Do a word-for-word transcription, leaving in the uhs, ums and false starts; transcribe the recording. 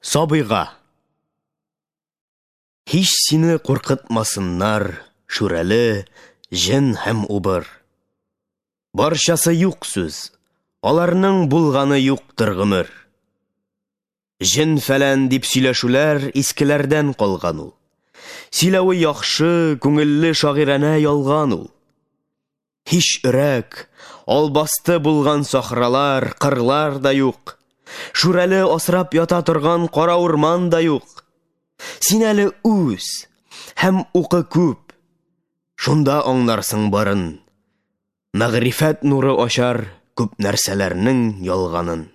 Сабыйга. Һич сине куркытмасыннар, шүрәле, җен һәм убыр. Барчасы юк сүз, аларның булганы юктыр гомер. Җен фәлән дип сөйләшүләр искеләрдән калган ул. Сөйләве яхшы, күңелле шагыйрәне ялган ул. Һич өрәк, албасты булган сахралар, кырлар да юк. Шүрәле асрап ята торган кара урман да юк. Син әле үз һәм укы күп, шунда аңларсың барын. Мәгърифәт нуры ачар күп нәрсәләрнең ялганын.